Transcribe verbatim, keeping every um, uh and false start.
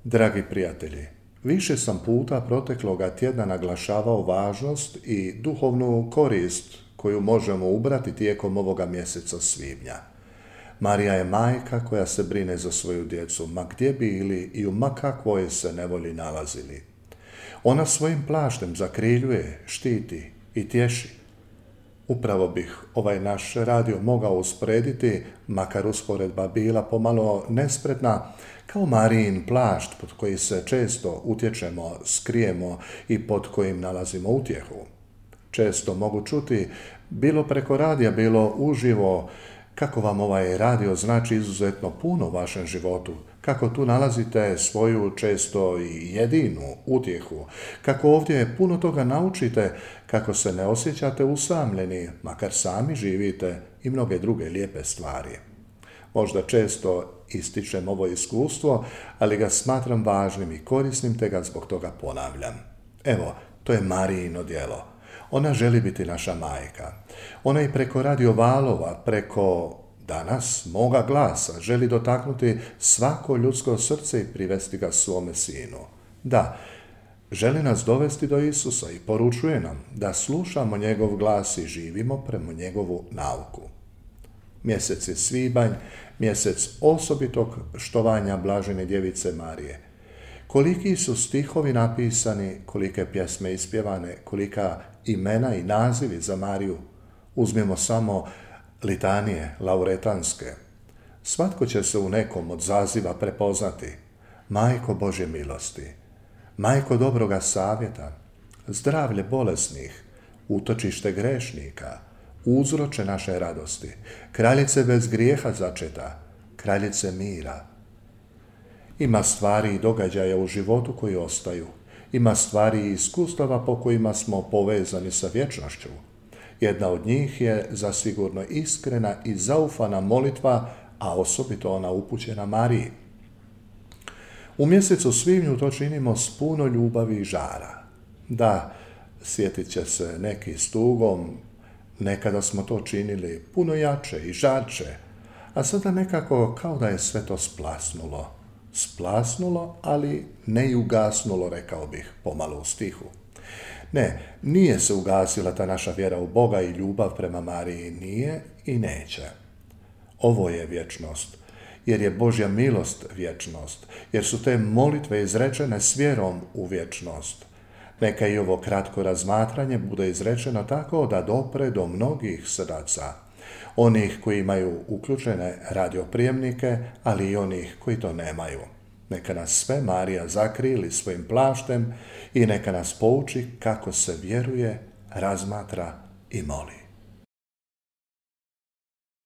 Dragi prijatelji, više sam puta protekloga tjedna naglašavao važnost i duhovnu korist koju možemo ubrati tijekom ovoga mjeseca svibnja. Marija je majka koja se brine za svoju djecu, ma gdje bili i u ma kakvoj se nevolji nalazili. Ona svojim plaštem zakriljuje, štiti i tješi. Upravo bih ovaj naš radio mogao usporediti, makar usporedba bila pomalo nespretna, kao Marijin plašt pod koji se često utječemo, skrijemo i pod kojim nalazimo utjehu. Često mogu čuti, bilo preko radija, bilo uživo, kako vam ovaj radio znači izuzetno puno u vašem životu, kako tu nalazite svoju često i jedinu utjehu, kako ovdje puno toga naučite, kako se ne osjećate usamljeni, makar sami živite i mnoge druge lijepe stvari. Možda često ističem ovo iskustvo, ali ga smatram važnim i korisnim, te ga zbog toga ponavljam. Evo, to je Marijino djelo. Ona želi biti naša majka. Ona i preko radio valova, preko danas moga glasa, želi dotaknuti svako ljudsko srce i privesti ga svome sinu. Da, želi nas dovesti do Isusa i poručuje nam da slušamo njegov glas i živimo prema njegovu nauku. Mjesec je svibanj, mjesec osobitog štovanja blažene djevice Marije. Koliki su stihovi napisani, kolike pjesme ispjevane, kolika imena i nazivi za Mariju. Uzmimo samo litanije lauretanske. Svatko će se u nekom od zaziva prepoznati. Majko Božje milosti, majko dobroga savjeta, zdravlje bolesnih, utočište grešnika, uzroče naše radosti, kraljice bez grijeha začeta, kraljice mira. Ima stvari i događaja u životu koji ostaju. Ima stvari i iskustava po kojima smo povezani sa vječnošću. Jedna od njih je zasigurno iskrena i zaufana molitva, a osobito ona upućena Mariji. U mjesecu svibnju to činimo s puno ljubavi i žara. Da, sjetit će se neki s tugom, nekada smo to činili puno jače i žarče, a sada nekako kao da je sve to splasnulo. Splasnulo, ali ne i ugasnulo, rekao bih, pomalo u stihu. Ne, nije se ugasila ta naša vjera u Boga i ljubav prema Mariji, nije i neće. Ovo je vječnost, jer je Božja milost vječnost, jer su te molitve izrečene s vjerom u vječnost. Neka i ovo kratko razmatranje bude izrečeno tako da dopre do mnogih srdaca, onih koji imaju uključene radioprijemnike, ali i onih koji to nemaju. Neka nas sve Marija zakrili svojim plaštem i neka nas pouči kako se vjeruje, razmatra i moli.